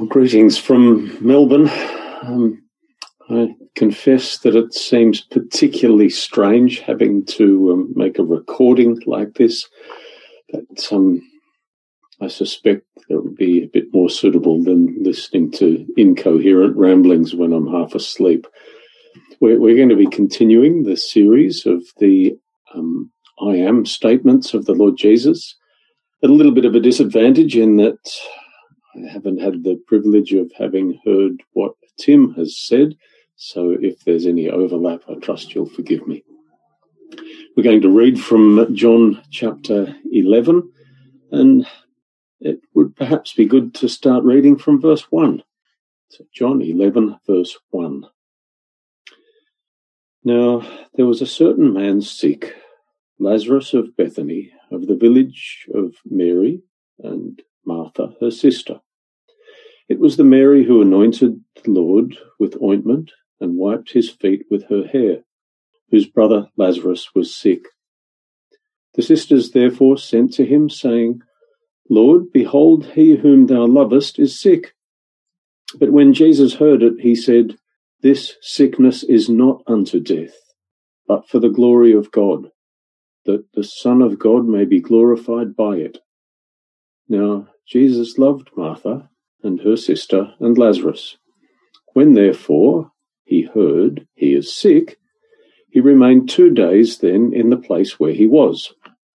Greetings from Melbourne. I confess that it seems particularly strange having to make a recording like this, but I suspect that would be a bit more suitable than listening to incoherent ramblings when I'm half asleep. We're going to be continuing the series of the I am statements of the Lord Jesus. At a little bit of a disadvantage in that I haven't had the privilege of having heard what Tim has said, so if there's any overlap, I trust you'll forgive me. We're going to read from John chapter 11, and it would perhaps be good to start reading from verse 1. So John 11, verse 1. Now there was a certain man sick, Lazarus of Bethany, of the village of Mary and Martha, her sister. It was the Mary who anointed the Lord with ointment and wiped his feet with her hair, whose brother Lazarus was sick. The sisters therefore sent to him, saying, Lord, behold, he whom thou lovest is sick. But when Jesus heard it, he said, This sickness is not unto death, but for the glory of God, that the Son of God may be glorified by it. Now Jesus loved Martha and her sister and Lazarus. When therefore he heard he is sick, he remained 2 days then in the place where he was.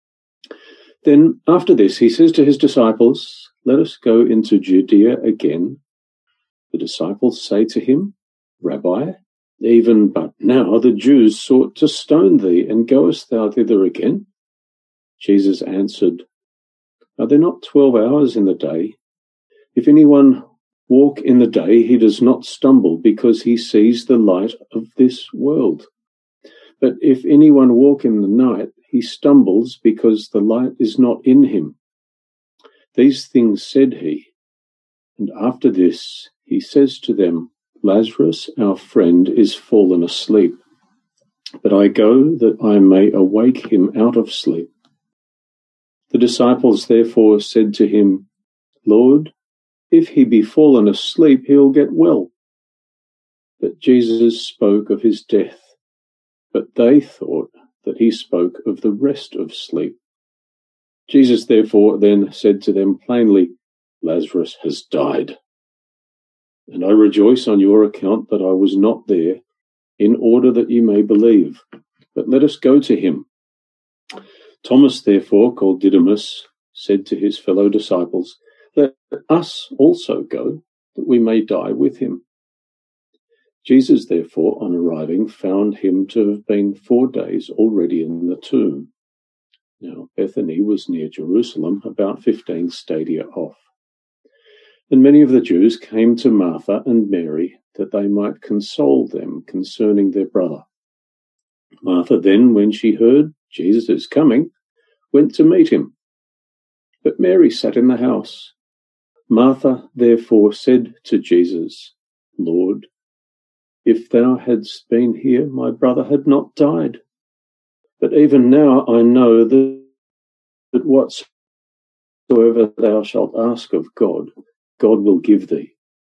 Then after this he says to his disciples, Let us go into Judea again. The disciples say to him, Rabbi, even but now the Jews sought to stone thee, and goest thou thither again? Jesus answered, Are there not 12 hours in the day? If anyone walk in the day, he does not stumble, because he sees the light of this world. But if anyone walk in the night, he stumbles, because the light is not in him. These things said he. And after this he says to them, Lazarus, our friend, is fallen asleep, but I go that I may awake him out of sleep. The disciples therefore said to him, Lord, if he be fallen asleep, he'll get well. But Jesus spoke of his death, but they thought that he spoke of the rest of sleep. Jesus therefore then said to them plainly, Lazarus has died. And I rejoice on your account that I was not there, in order that you may believe. But let us go to him. Thomas therefore, called Didymus, said to his fellow disciples, Let us also go, that we may die with him. Jesus therefore, on arriving, found him to have been 4 days already in the tomb. Now Bethany was near Jerusalem, about 15 stadia off. And many of the Jews came to Martha and Mary, that they might console them concerning their brother. Martha then, when she heard Jesus is coming, went to meet him. But Mary sat in the house. Martha therefore said to Jesus, Lord, if thou hadst been here, my brother had not died. But even now I know that whatsoever thou shalt ask of God, God will give thee.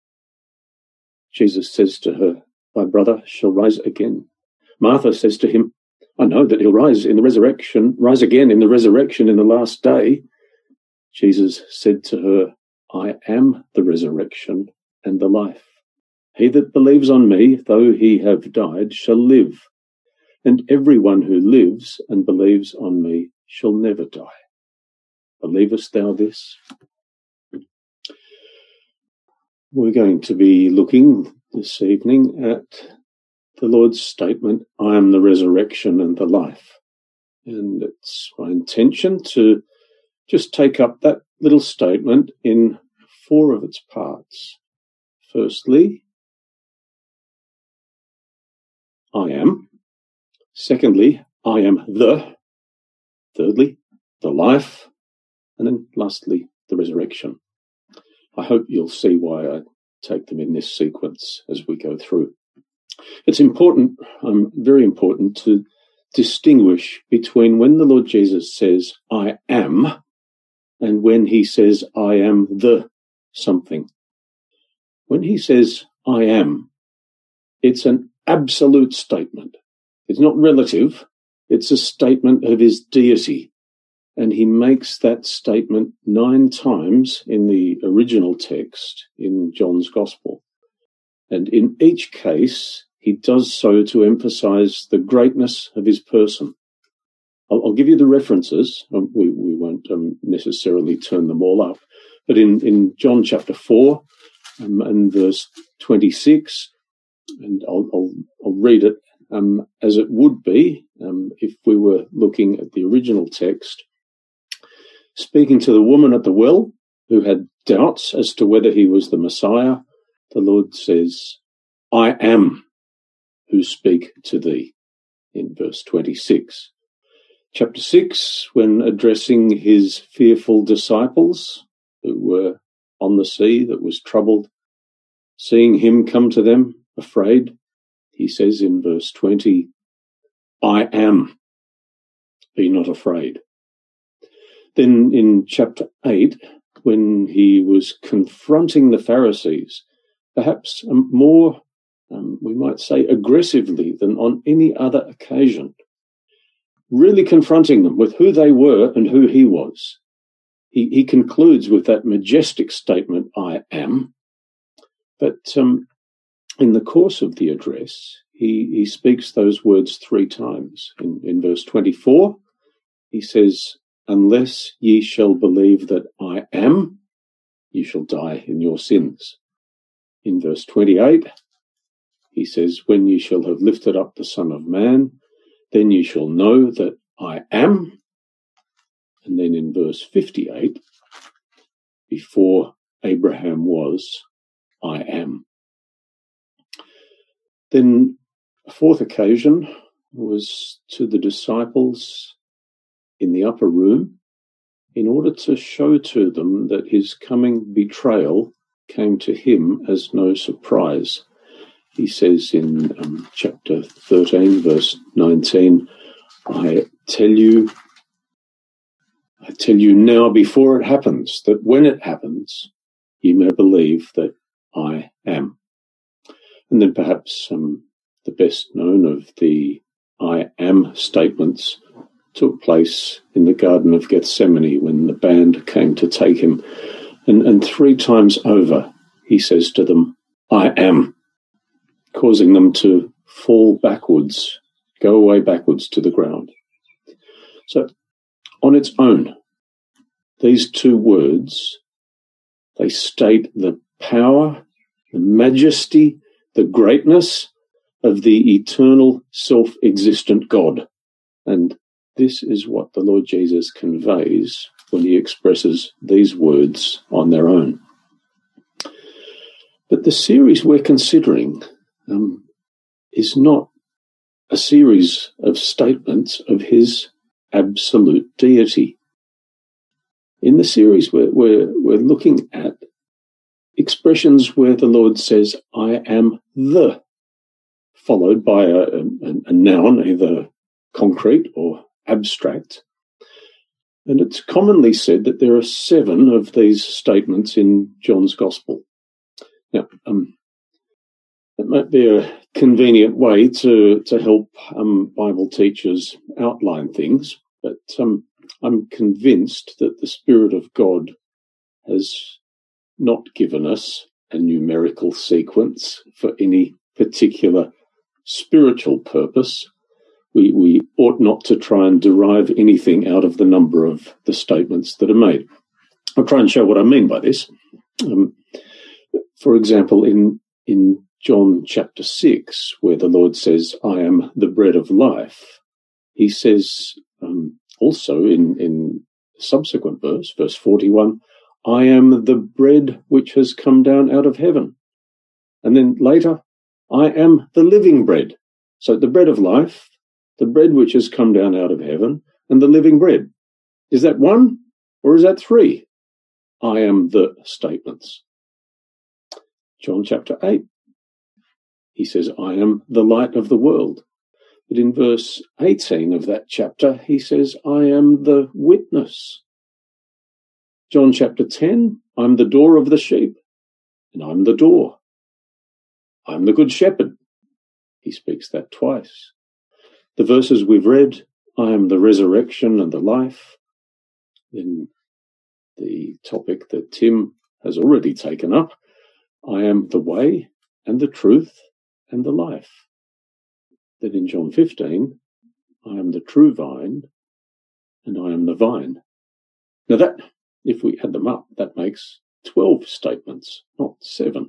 Jesus says to her, Thy brother shall rise again. Martha says to him, I know that he'll rise again in the resurrection in the last day. Jesus said to her, I am the resurrection and the life. He that believes on me, though he have died, shall live. And everyone who lives and believes on me shall never die. Believest thou this? We're going to be looking this evening at the Lord's statement, I am the resurrection and the life. And it's my intention to just take up that little statement in 4 of its parts. Firstly, I am. Secondly, I am the. Thirdly, the life. And then lastly, the resurrection. I hope you'll see why I take them in this sequence as we go through. It's important, very important, to distinguish between when the Lord Jesus says, I am, and when he says, I am the something. When he says, I am, it's an absolute statement. It's not relative. It's a statement of his deity. And he makes that statement 9 times in the original text in John's Gospel. And in each case, he does so to emphasize the greatness of his person. I'll give you the references. We won't necessarily turn them all up. But in John chapter 4 and verse 26, and I'll read it as it would be if we were looking at the original text. Speaking to the woman at the well who had doubts as to whether he was the Messiah, the Lord says, I am who speak to thee, in verse 26. Chapter 6, when addressing his fearful disciples who were on the sea that was troubled, seeing him come to them afraid, he says in verse 20, I am, be not afraid. Then in chapter 8, when he was confronting the Pharisees, perhaps more, we might say, aggressively than on any other occasion, really confronting them with who they were and who he was. He concludes with that majestic statement, I am. But in the course of the address, he speaks those words 3 times. In verse 24, he says, unless ye shall believe that I am, ye shall die in your sins. In verse 28, he says, when ye shall have lifted up the Son of Man, then ye shall know that I am. And then in verse 58, before Abraham was, I am. Then a 4th occasion was to the disciples in the upper room in order to show to them that his coming betrayal came to him as no surprise. He says in chapter 13, verse 19, I tell you now before it happens, that when it happens, you may believe that I am. And then perhaps the best known of the I am statements took place in the Garden of Gethsemane when the band came to take him. And 3 times over, he says to them, I am, causing them to fall backwards, go away backwards to the ground. So on its own, these 2 words, they state the power, the majesty, the greatness of the eternal self-existent God. And this is what the Lord Jesus conveys when he expresses these words on their own. But the series we're considering is not a series of statements of his absolute deity. In the series, we're looking at expressions where the Lord says, I am the, followed by a noun, either concrete or abstract. And it's commonly said that there are 7 of these statements in John's Gospel. Now, it might be a convenient way to help Bible teachers outline things, but I'm convinced that the Spirit of God has not given us a numerical sequence for any particular spiritual purpose. We ought not to try and derive anything out of the number of the statements that are made. I'll try and show what I mean by this. For example, in John chapter 6, where the Lord says, I am the bread of life, he says also in subsequent verse 41, I am the bread which has come down out of heaven. And then later, I am the living bread. So the bread of life, the bread which has come down out of heaven, and the living bread. Is that 1 or is that 3? I am the statements. John chapter 8, he says, I am the light of the world. But in verse 18 of that chapter, he says, I am the witness. John chapter 10, I'm the door of the sheep, and I'm the door. I'm the good shepherd. He speaks that twice. The verses we've read, I am the resurrection and the life. Then the topic that Tim has already taken up, I am the way and the truth and the life. Then in John 15, I am the true vine and I am the vine. Now that, if we add them up, that makes 12 statements, not 7.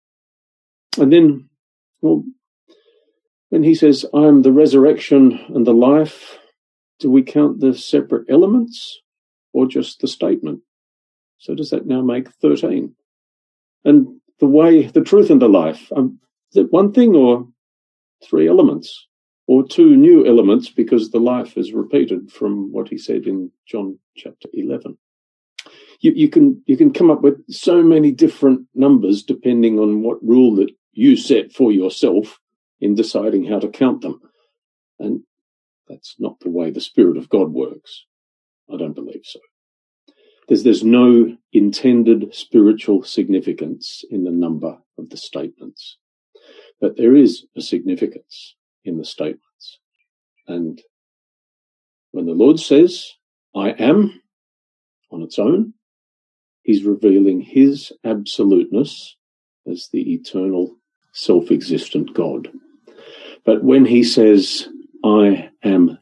And then, well, when he says, I am the resurrection and the life, do we count the separate elements or just the statement? So does that now make 13? And the way, the truth and the life, is it one thing or 3 elements? Or 2 new elements because the life is repeated from what he said in John chapter 11. You can come up with so many different numbers depending on what rule that you set for yourself in deciding how to count them. And that's not the way the Spirit of God works. I don't believe so. There's no intended spiritual significance in the number of the statements. But there is a significance in the statements. And when the Lord says, I am, on its own, he's revealing his absoluteness as the eternal, self-existent God. But when he says, I am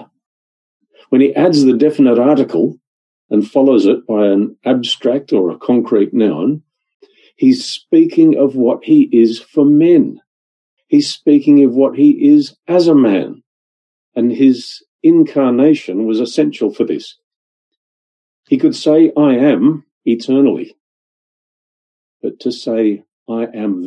when he adds the definite article and follows it by an abstract or a concrete noun, he's speaking of what he is for men. He's speaking of what he is as a man. And his incarnation was essential for this. He could say, I am eternally. But to say, I am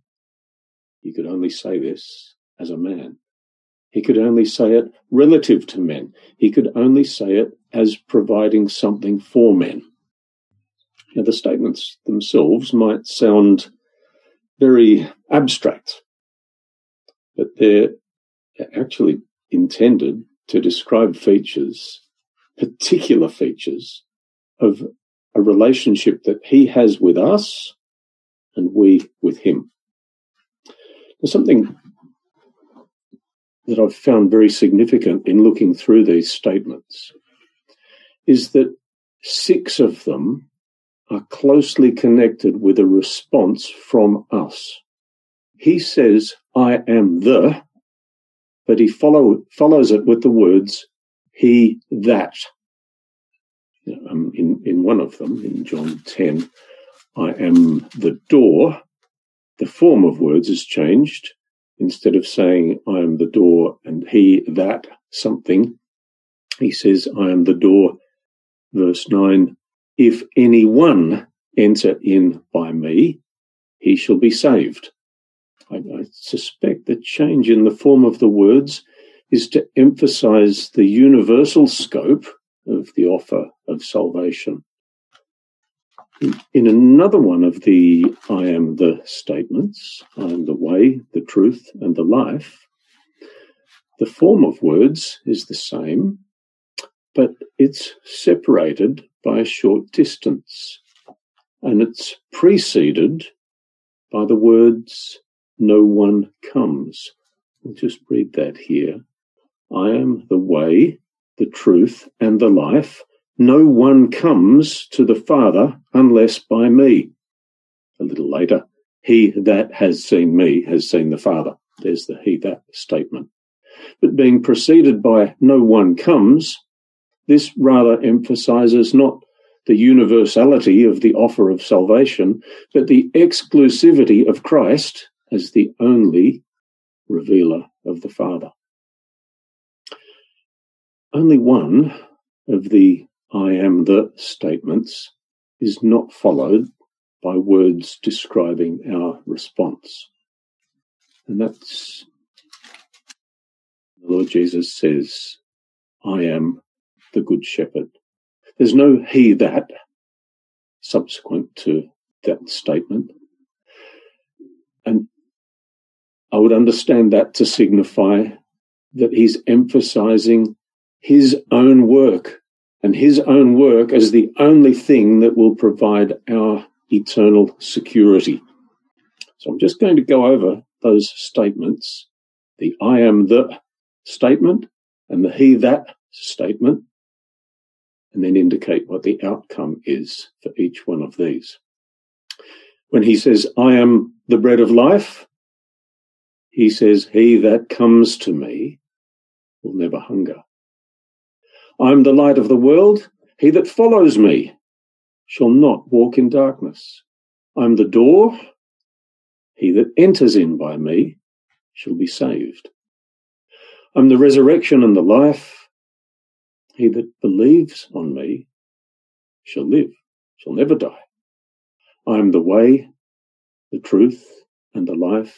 he could only say this as a man. He could only say it relative to men. He could only say it as providing something for men. Now, the statements themselves might sound very abstract, but they're actually intended to describe features, particular features of a relationship that he has with us and we with him. There's something that I've found very significant in looking through these statements is that 6 of them are closely connected with a response from us. He says, I am but he follows it with the words, he that. In one of them, in John 10, I am the door, the form of words is changed. Instead of saying, I am the door and he that something, he says, I am the door, verse 9, if anyone enter in by me, he shall be saved. I suspect the change in the form of the words is to emphasize the universal scope of the offer of salvation. In another one of the I am the statements, I am the way, the truth, and the life, the form of words is the same, but it's separated by a short distance, and it's preceded by the words, no one comes. I'll just read that here. I am the way, the truth, and the life. No one comes to the Father unless by me. A little later, he that has seen me has seen the Father. There's the he that statement. But being preceded by no one comes, this rather emphasizes not the universality of the offer of salvation, but the exclusivity of Christ as the only revealer of the Father. Only one of the I am the statements is not followed by words describing our response. And that's, the Lord Jesus says, I am the good shepherd. There's no he that subsequent to that statement. And I would understand that to signify that he's emphasizing his own work, and his own work as the only thing that will provide our eternal security. So I'm just going to go over those statements, the I am the statement and the he that statement, and then indicate what the outcome is for each one of these. When he says, I am the bread of life, he says, he that comes to me will never hunger. I am the light of the world. He that follows me shall not walk in darkness. I am the door. He that enters in by me shall be saved. I am the resurrection and the life. He that believes on me shall live, shall never die. I am the way, the truth, and the life.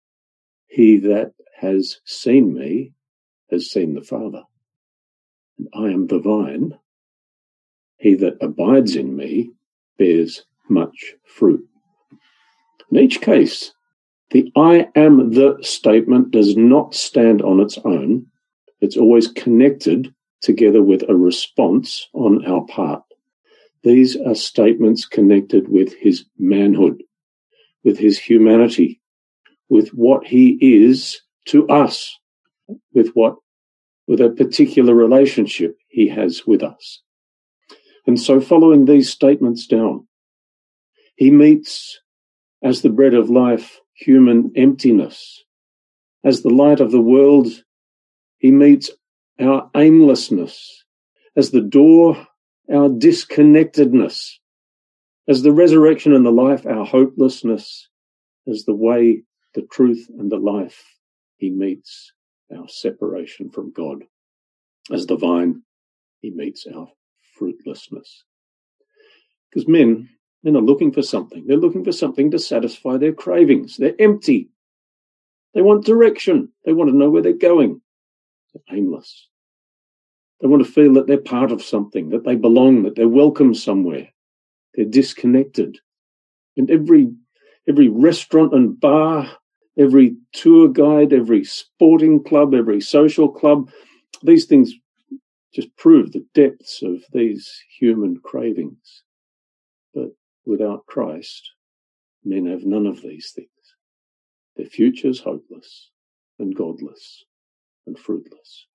He that has seen me has seen the Father. And I am the vine. He that abides in me bears much fruit. In each case, the I am the statement does not stand on its own. It's always connected together with a response on our part. These are statements connected with his manhood, with his humanity, with what he is to us, with a particular relationship he has with us. And so following these statements down, he meets, as the bread of life, human emptiness. As the light of the world, he meets our aimlessness. As the door, our disconnectedness. As the resurrection and the life, our hopelessness. As the way, the truth, and the life, he meets our separation from God. As the vine, he meets our fruitlessness. Because men are looking for something. They're looking for something to satisfy their cravings. They're empty. They want direction. They want to know where they're going. They're aimless. They want to feel that they're part of something, that they belong, that they're welcome somewhere. They're disconnected. And every restaurant and bar, every tour guide, every sporting club, every social club, these things just prove the depths of these human cravings. But without Christ, men have none of these things. Their future's hopeless and godless and fruitless.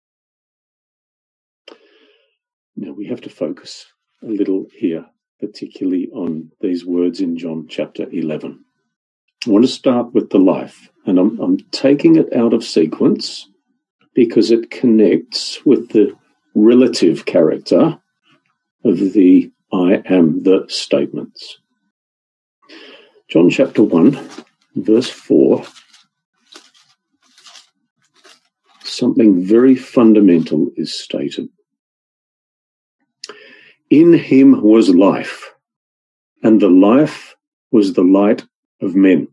Now we have to focus a little here, particularly on these words in John chapter 11. I want to start with the life, and I'm taking it out of sequence because it connects with the relative character of the I am the statements. John chapter 1, verse 4, something very fundamental is stated. In him was life, and the life was the light of men.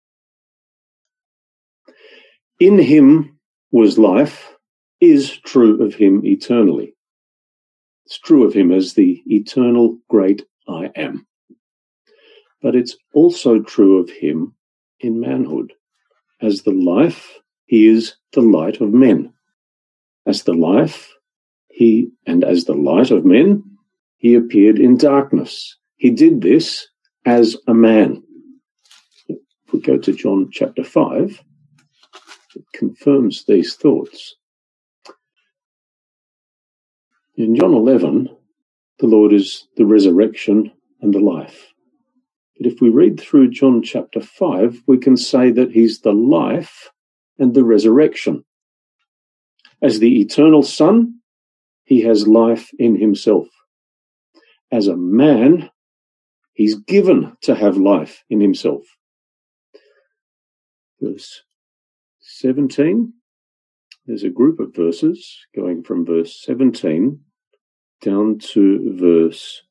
In him was life is true of him eternally. It's true of him as the eternal great I am. But it's also true of him in manhood. As the life, he is the light of men. As the life, as the light of men, he appeared in darkness. He did this as a man. If we go to John chapter 5, it confirms these thoughts. In John 11, the Lord is the resurrection and the life. But if we read through John chapter 5, we can say that he's the life and the resurrection. As the eternal Son, he has life in himself. As a man, he's given to have life in himself. Verse 17, there's a group of verses going from verse 17 down to verse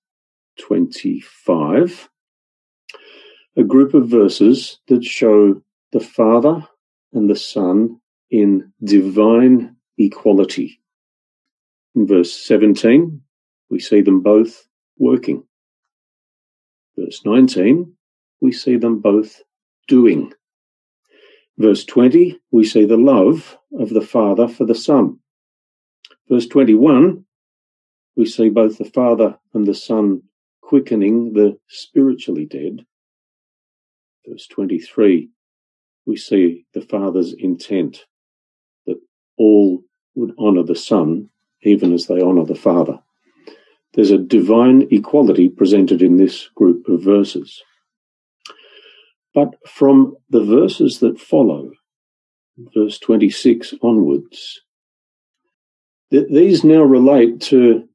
25. A group of verses that show the Father and the Son in divine equality. In verse 17, we see them both working. Verse 19, we see them both doing. Verse 20, we see the love of the Father for the Son. Verse 21, we see both the Father and the Son quickening the spiritually dead. Verse 23, we see the Father's intent that all would honour the Son even as they honour the Father. There's a divine equality presented in this group of verses. But from the verses that follow, verse 26 onwards, these now relate to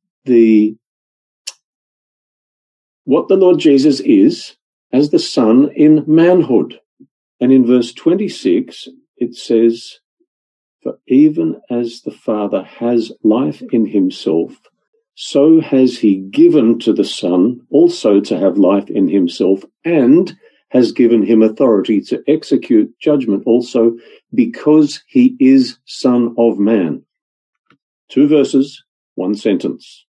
what the Lord Jesus is as the Son in manhood. And in verse 26, it says, "For even as the Father has life in himself, so has he given to the Son also to have life in himself, and has given him authority to execute judgment also, because he is Son of Man." 2 verses, 1 sentence.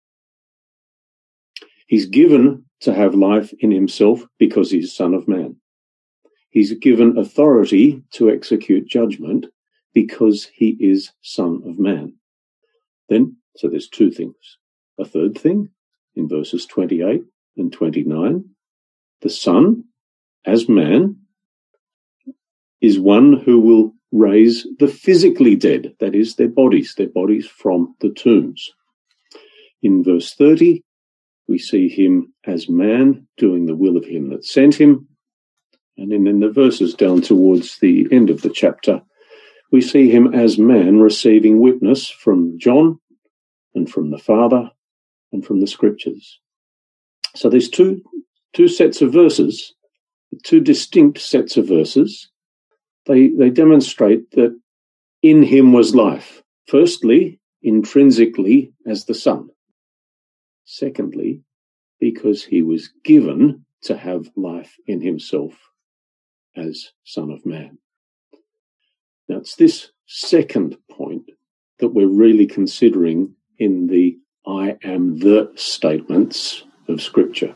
He's given to have life in himself because he's Son of Man. He's given authority to execute judgment because he is Son of Man. Then, so there's 2 things. A third thing, in verses 28 and 29, the Son, as man, is one who will raise the physically dead, that is, their bodies from the tombs. In verse 30, we see him as man doing the will of him that sent him. And then in the verses down towards the end of the chapter, we see him as man receiving witness from John and from the Father and from the Scriptures. So there's two sets of verses, 2 distinct sets of verses. They demonstrate that in him was life. Firstly, intrinsically as the Son. Secondly, because he was given to have life in himself as Son of Man. Now, it's this second point that we're really considering in the "I am the" statements of Scripture.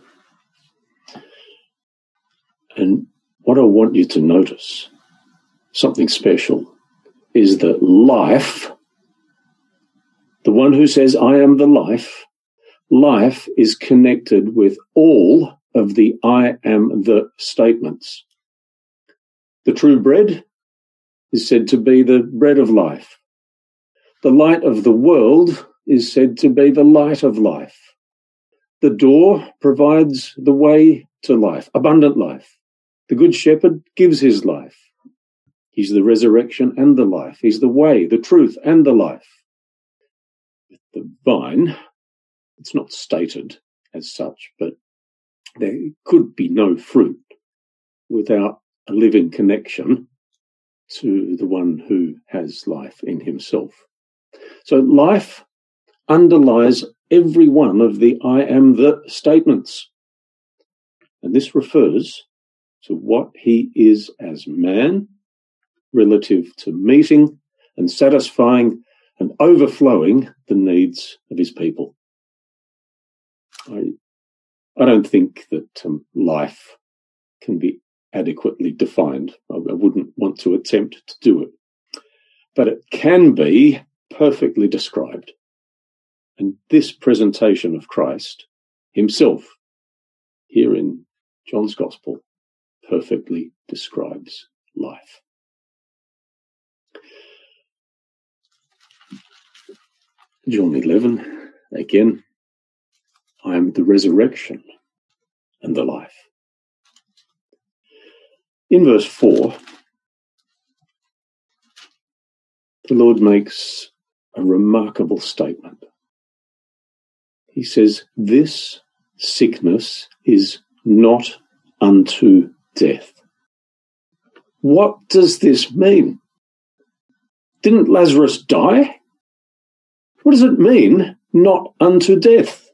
And what I want you to notice, something special, is that life, the one who says, "I am the life," life is connected with all of the "I am the" statements. The true bread is said to be the bread of life. The light of the world is said to be the light of life. The door provides the way to life, abundant life. The Good Shepherd gives his life. He's the resurrection and the life. He's the way, the truth, and the life. With the vine, it's not stated as such, but there could be no fruit without a living connection to the one who has life in himself. So life underlies every one of the "I am the" statements. And this refers to what he is as man, relative to meeting and satisfying and overflowing the needs of his people. I don't think that life can be adequately defined. I wouldn't want to attempt to do it. But it can be perfectly described. And this presentation of Christ himself here in John's Gospel perfectly describes life. John 11, again, "I am the resurrection and the life." In verse 4, the Lord makes a remarkable statement. He says, "This sickness is not unto death." What does this mean? Didn't Lazarus die? What does it mean, not unto death?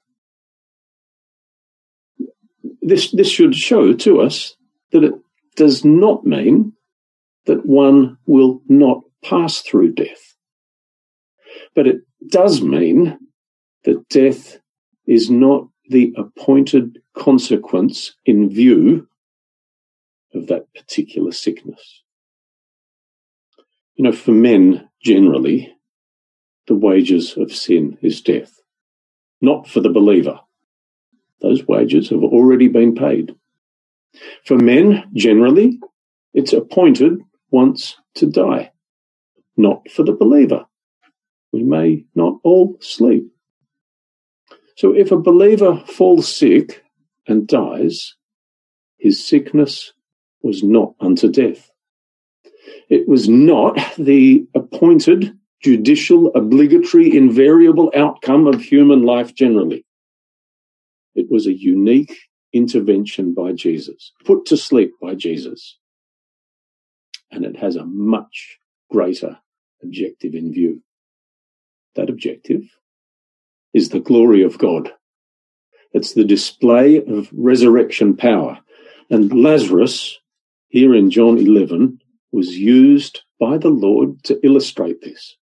This should show to us that it does not mean that one will not pass through death. But it does mean that death is not the appointed consequence in view of that particular sickness. You know, for men generally, the wages of sin is death. Not for the believer. Those wages have already been paid. For men, generally, it's appointed once to die, not for the believer. We may not all sleep. So if a believer falls sick and dies, his sickness was not unto death. It was not the appointed, judicial, obligatory, invariable outcome of human life generally. It was a unique intervention by Jesus, put to sleep by Jesus. And it has a much greater objective in view. That objective is the glory of God. It's the display of resurrection power. And Lazarus, here in John 11, was used by the Lord to illustrate this.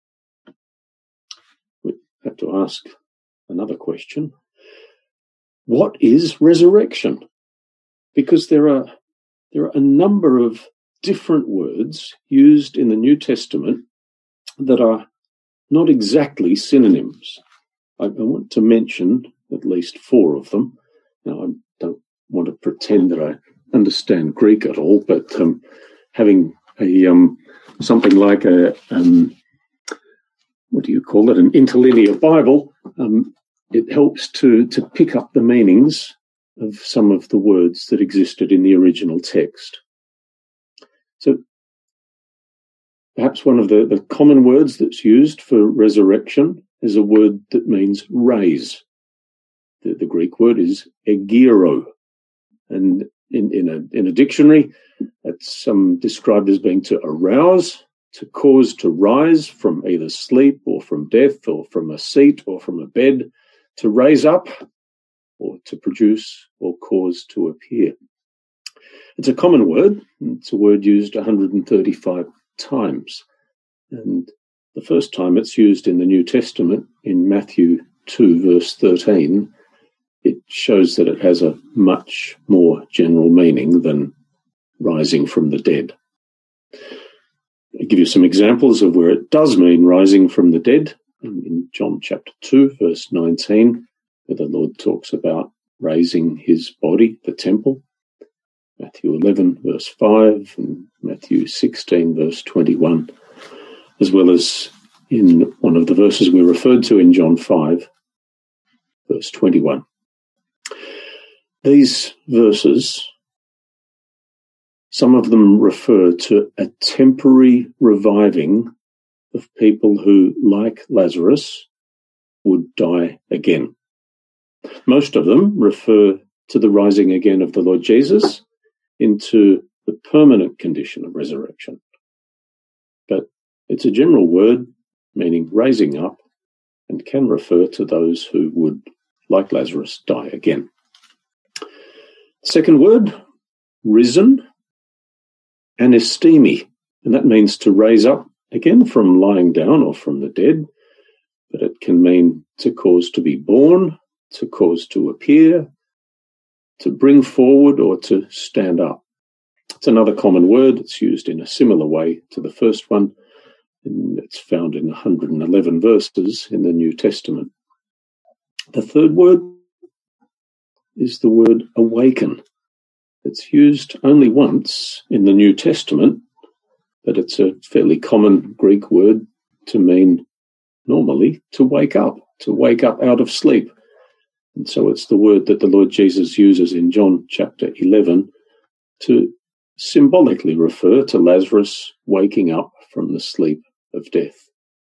We have to ask another question. What is resurrection? Because there are a number of different words used in the New Testament that are not exactly synonyms. I want to mention at least 4 of them. Now, I don't want to pretend that I understand Greek at all, but having something like an interlinear Bible, it helps to pick up the meanings of some of the words that existed in the original text. So perhaps one of the common words that's used for resurrection is a word that means raise. The Greek word is egiro, and in a dictionary, it's described as being to arouse, to cause to rise from either sleep or from death or from a seat or from a bed, to raise up or to produce or cause to appear. It's a common word. It's a word used 135 times. And the first time it's used in the New Testament, in Matthew 2, verse 13, it shows that it has a much more general meaning than rising from the dead. I'll give you some examples of where it does mean rising from the dead. In John chapter 2, verse 19, where the Lord talks about raising his body, the temple. Matthew 11, verse 5, and Matthew 16, verse 21, as well as in one of the verses we referred to in John 5, verse 21. These verses, some of them refer to a temporary reviving of people who, like Lazarus, would die again. Most of them refer to the rising again of the Lord Jesus into the permanent condition of resurrection. But it's a general word meaning raising up and can refer to those who would, like Lazarus, die again. Second word, risen, anestemi, and that means to raise up again from lying down or from the dead, but it can mean to cause to be born, to cause to appear, to bring forward, or to stand up. It's another common word. It's used in a similar way to the first one, and it's found in 111 verses in the New Testament. The third word is the word awaken. It's used only once in the New Testament, but it's a fairly common Greek word to mean normally to wake up out of sleep. And so it's the word that the Lord Jesus uses in John chapter 11 to symbolically refer to Lazarus waking up from the sleep of death.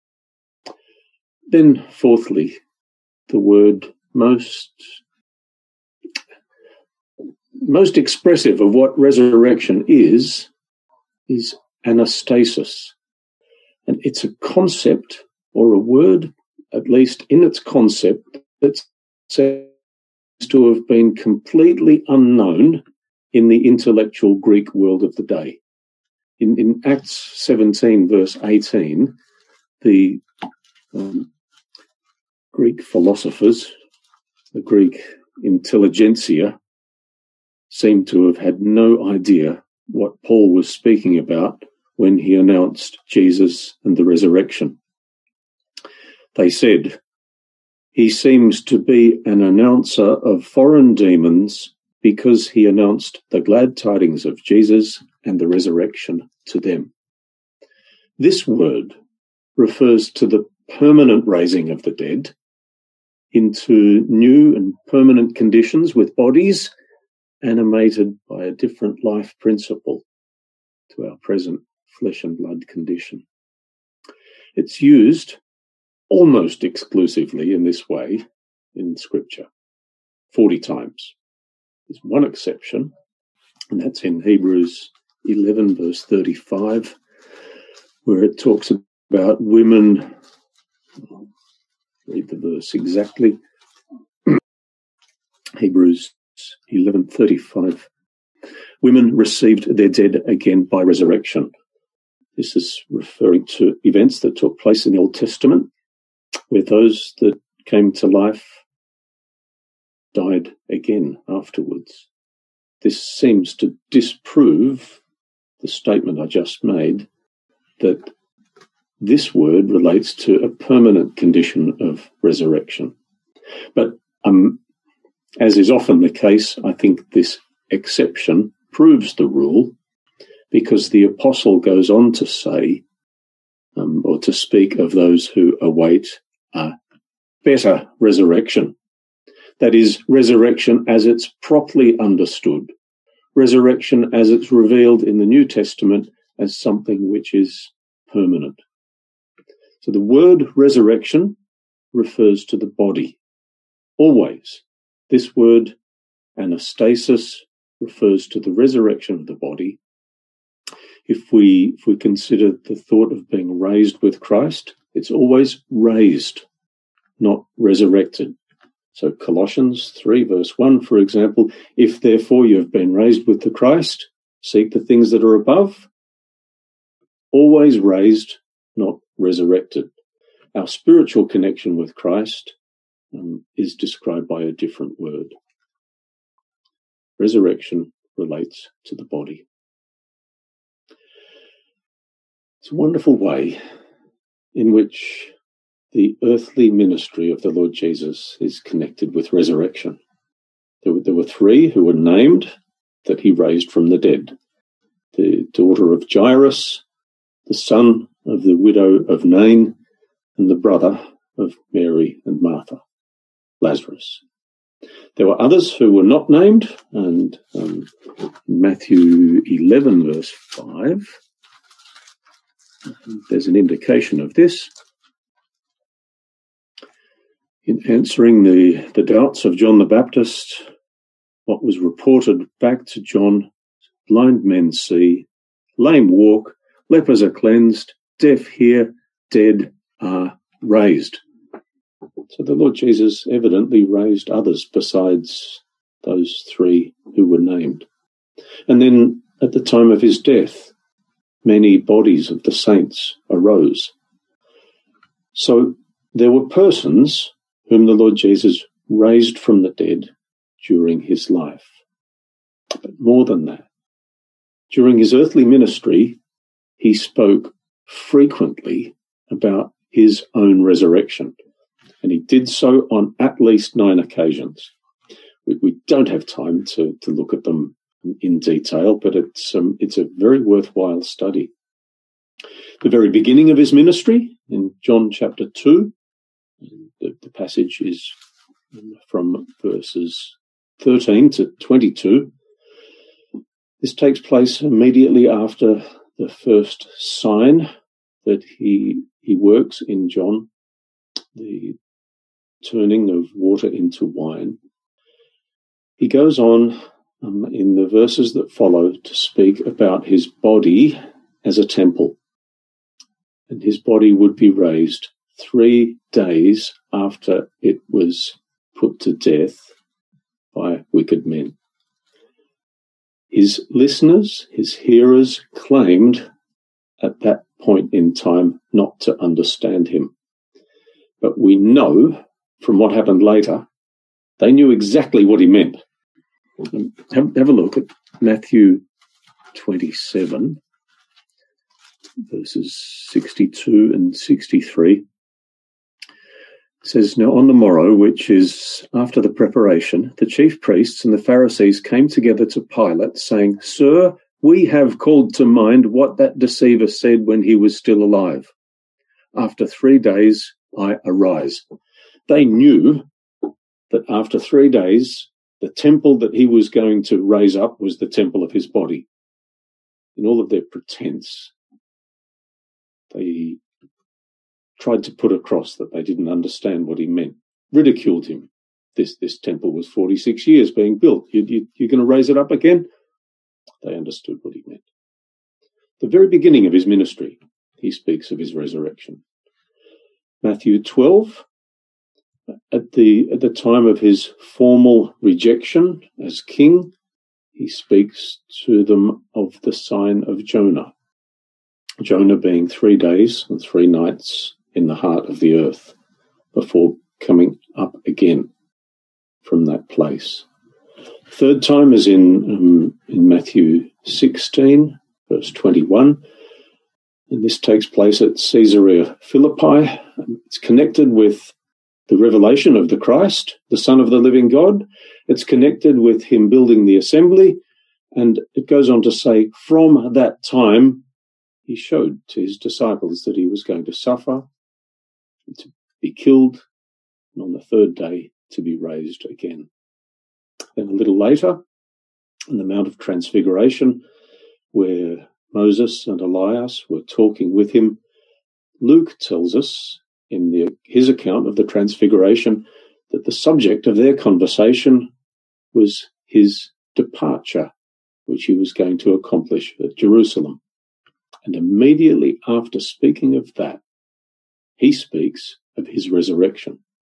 Then, fourthly, the word most expressive of what resurrection is anastasis. And it's a concept or a word, at least in its concept, that seems to have been completely unknown in the intellectual Greek world of the day. In Acts 17, verse 18, the Greek philosophers, the Greek intelligentsia, seem to have had no idea what Paul was speaking about when he announced Jesus and the resurrection. They said, "He seems to be an announcer of foreign demons because he announced the glad tidings of Jesus and the resurrection to them. This word refers to the permanent raising of the dead into new and permanent conditions with bodies animated by a different life principle to our present flesh and blood condition. It's used almost exclusively in this way in Scripture, 40 times. There's one exception, and that's in Hebrews 11, verse 35, where it talks about women. I'll read the verse exactly. Hebrews 11:35. Women received their dead again by resurrection. This is referring to events that took place in the Old Testament, where those that came to life died again afterwards. This seems to disprove the statement I just made that this word relates to a permanent condition of resurrection. But as is often the case, I think this exception proves the rule, because the apostle goes on to say, or to speak of those who await a better resurrection. That is, resurrection as it's properly understood, resurrection as it's revealed in the New Testament as something which is permanent. So the word resurrection refers to the body, always. This word anastasis refers to the resurrection of the body. If we consider the thought of being raised with Christ, it's always raised, not resurrected. So Colossians 3 verse 1, for example, if therefore you have been raised with the Christ, seek the things that are above, always raised, not resurrected. Our spiritual connection with Christ is described by a different word. Resurrection relates to the body. It's a wonderful way in which the earthly ministry of the Lord Jesus is connected with resurrection. There were three who were named that he raised from the dead: the daughter of Jairus, the son of the widow of Nain, and the brother of Mary and Martha, Lazarus. There were others who were not named, and Matthew 11, verse 5, there's an indication of this. In answering the doubts of John the Baptist, what was reported back to John: blind men see, lame walk, lepers are cleansed, deaf hear, dead are raised. So the Lord Jesus evidently raised others besides those three who were named. And then at the time of his death, many bodies of the saints arose. So there were persons whom the Lord Jesus raised from the dead during his life. But more than that, during his earthly ministry, he spoke frequently about his own resurrection. And he did so on at least 9 occasions. We don't have time to look at them in detail, but it's a very worthwhile study. The very beginning of his ministry, in John chapter 2, the passage is from verses 13 to 22. This takes place immediately after the first sign that he works in John, the turning of water into wine. He goes on in the verses that follow to speak about his body as a temple. And his body would be raised 3 days after it was put to death by wicked men. His listeners, his hearers, claimed at that point in time not to understand him. But we know from what happened later, they knew exactly what he meant. Have a look at Matthew 27, verses 62 and 63. It says, "Now on the morrow, which is after the preparation, the chief priests and the Pharisees came together to Pilate, saying, 'Sir, we have called to mind what that deceiver said when he was still alive. After 3 days I arise.'" They knew that after 3 days, the temple that he was going to raise up was the temple of his body. In all of their pretense, they tried to put across that they didn't understand what he meant, ridiculed him. This temple was 46 years being built. You're going to raise it up again? They understood what he meant. The very beginning of his ministry, he speaks of his resurrection. Matthew 12, at the time of his formal rejection as king, he speaks to them of the sign of Jonah. Jonah being 3 days and 3 nights in the heart of the earth before coming up again from that place. Third time is in Matthew 16, verse 21. And this takes place at Caesarea Philippi. It's connected with the revelation of the Christ, the Son of the living God. It's connected with him building the assembly. And it goes on to say, from that time, he showed to his disciples that he was going to suffer, to be killed, and on the third day to be raised again. Then a little later, on the Mount of Transfiguration, where Moses and Elias were talking with him, Luke tells us in his account of the Transfiguration that the subject of their conversation was his departure, which he was going to accomplish at Jerusalem. And immediately after speaking of that, he speaks of his resurrection.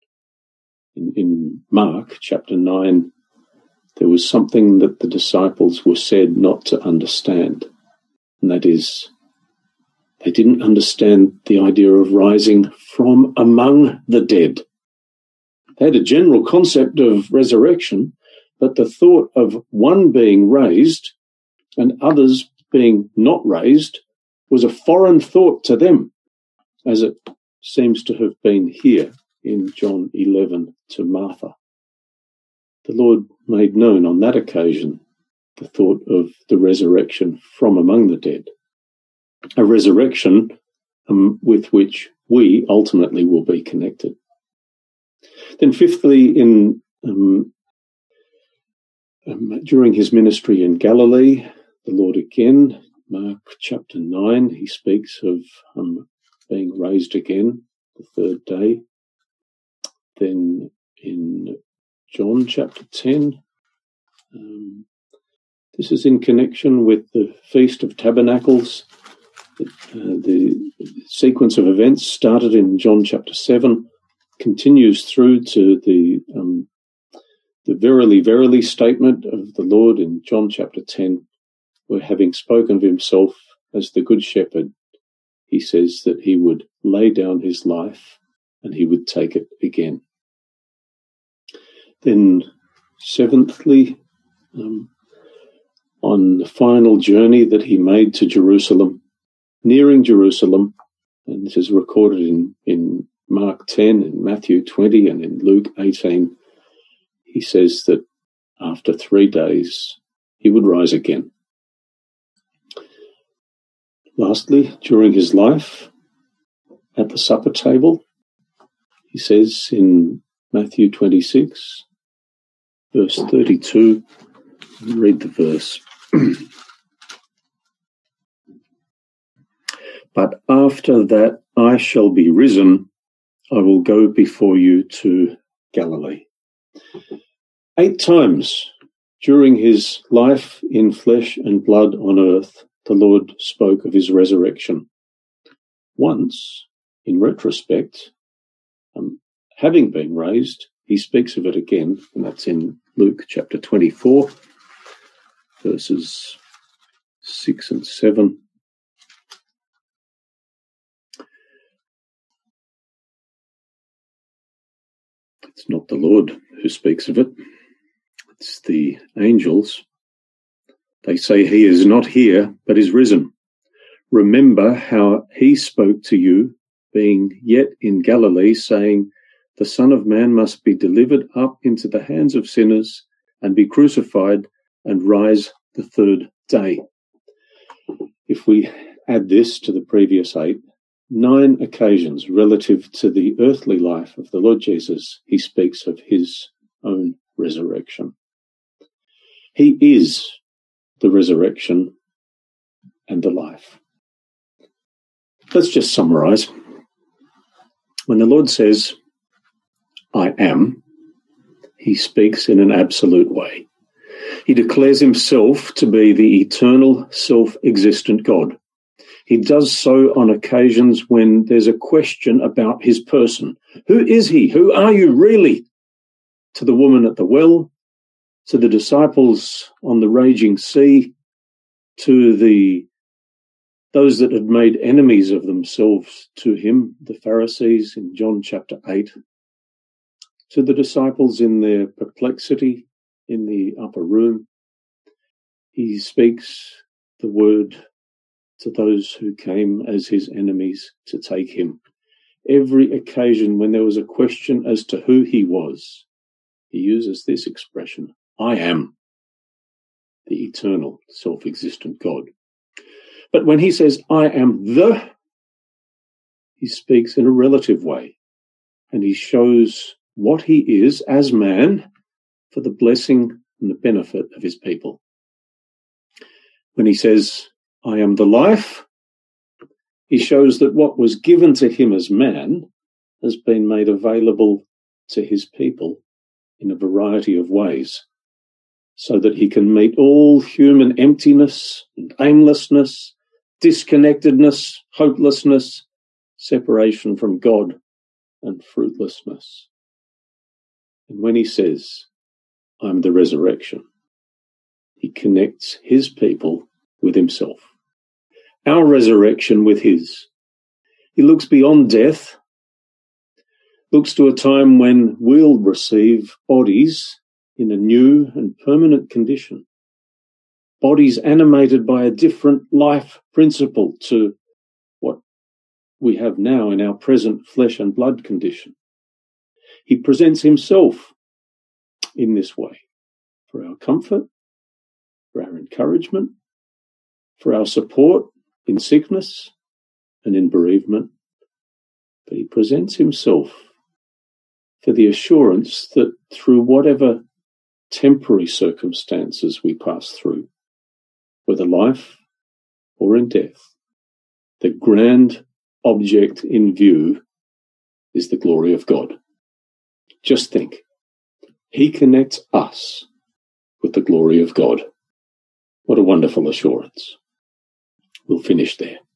In Mark chapter 9, there was something that the disciples were said not to understand, and that is, they didn't understand the idea of rising from among the dead. They had a general concept of resurrection, but the thought of one being raised and others being not raised was a foreign thought to them, as it seems to have been here in John 11 to Martha. The Lord made known on that occasion the thought of the resurrection from among the dead, a resurrection with which we ultimately will be connected. Then fifthly, during his ministry in Galilee, the Lord again, Mark chapter 9, he speaks of being raised again the third day. Then in John chapter 10, this is in connection with the Feast of Tabernacles. The sequence of events started in John chapter 7, continues through to the verily, verily statement of the Lord in John chapter 10, where having spoken of himself as the Good Shepherd, he says that he would lay down his life and he would take it again. Then seventhly, on the final journey that he made to Jerusalem, nearing Jerusalem, and this is recorded in Mark 10, in Matthew 20, and in Luke 18, he says that after 3 days he would rise again. Lastly, during his life, at the supper table, he says in Matthew 26, verse 32, read the verse. "But after that I shall be risen, I will go before you to Galilee." 8 times during his life in flesh and blood on earth, the Lord spoke of his resurrection. Once, in retrospect, having been raised, he speaks of it again, and that's in Luke chapter 24, verses 6 and 7. It's not the Lord who speaks of it, it's the angels. They say he is not here, but is risen. Remember how he spoke to you, being yet in Galilee, saying, the Son of Man must be delivered up into the hands of sinners and be crucified and rise the third day. If we add this to the previous 8, 9 occasions relative to the earthly life of the Lord Jesus, he speaks of his own resurrection. He is the resurrection and the life. Let's just summarize. When the Lord says, I am, he speaks in an absolute way. He declares himself to be the eternal, self-existent God. He does so on occasions when there's a question about his person. Who is he? Who are you really? To the woman at the well, to the disciples on the raging sea, to those that had made enemies of themselves to him, the Pharisees in John chapter 8, to the disciples in their perplexity in the upper room. He speaks the word to those who came as his enemies to take him. Every occasion when there was a question as to who he was, he uses this expression, I am the eternal, self-existent God. But when he says, I am he speaks in a relative way, and he shows what he is as man for the blessing and the benefit of his people. When he says, I am the life, he shows that what was given to him as man has been made available to his people in a variety of ways, so that he can meet all human emptiness and aimlessness, disconnectedness, hopelessness, separation from God, and fruitlessness. And when he says, I'm the resurrection, he connects his people with himself. Our resurrection with his. He looks beyond death, looks to a time when we'll receive bodies in a new and permanent condition, bodies animated by a different life principle to what we have now in our present flesh and blood condition. He presents himself in this way for our comfort, for our encouragement, for our support in sickness and in bereavement. But he presents himself for the assurance that through whatever temporary circumstances we pass through, whether life or in death, the grand object in view is the glory of God. Just think, he connects us with the glory of God. What a wonderful assurance. We'll finish there.